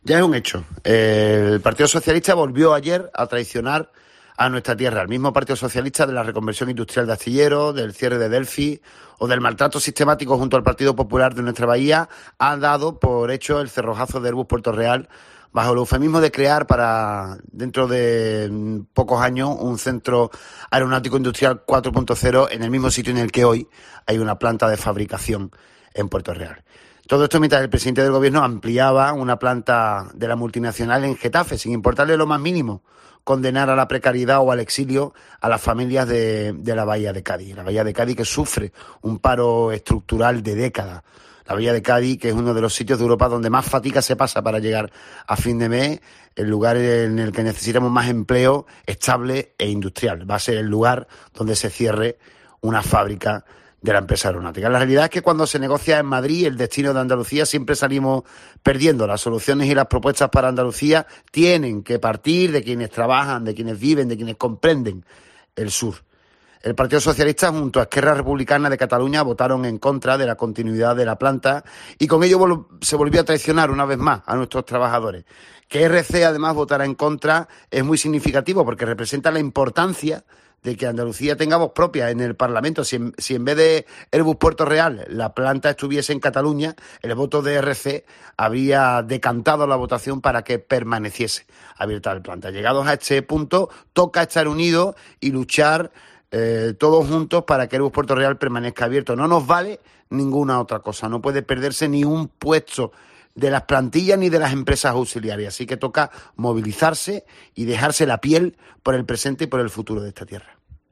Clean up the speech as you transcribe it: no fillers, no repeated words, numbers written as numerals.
Ya es un hecho. El Partido Socialista volvió ayer a traicionar a nuestra tierra. El mismo Partido Socialista de la reconversión industrial de Astilleros, del cierre de Delphi o del maltrato sistemático junto al Partido Popular de nuestra bahía ha dado por hecho el cerrojazo de Airbus Puerto Real bajo el eufemismo de crear para dentro de pocos años un centro aeronáutico industrial 4.0 en el mismo sitio en el que hoy hay una planta de fabricación en Puerto Real. Todo esto mientras el presidente del gobierno ampliaba una planta de la multinacional en Getafe, sin importarle lo más mínimo condenar a la precariedad o al exilio a las familias de la Bahía de Cádiz. La Bahía de Cádiz que sufre un paro estructural de décadas. La Bahía de Cádiz, que es uno de los sitios de Europa donde más fatiga se pasa para llegar a fin de mes, el lugar en el que necesitamos más empleo estable e industrial. Va a ser el lugar donde se cierre una fábrica de la empresa aeronáutica. La realidad es que cuando se negocia en Madrid el destino de Andalucía siempre salimos perdiendo. Las soluciones y las propuestas para Andalucía tienen que partir de quienes trabajan, de quienes viven, de quienes comprenden el sur. El Partido Socialista junto a Esquerra Republicana de Cataluña votaron en contra de la continuidad de la planta y con ello se volvió a traicionar una vez más a nuestros trabajadores. Que RC además votara en contra es muy significativo porque representa la importancia de que Andalucía tenga voz propia en el Parlamento. Si en vez de Airbus Puerto Real la planta estuviese en Cataluña, el voto de RC habría decantado la votación para que permaneciese abierta la planta. Llegados a este punto, toca estar unidos y luchar todos juntos para que Airbus Puerto Real permanezca abierto. No nos vale ninguna otra cosa, no puede perderse ni un puesto de las plantillas ni de las empresas auxiliares. Así que toca movilizarse y dejarse la piel por el presente y por el futuro de esta tierra.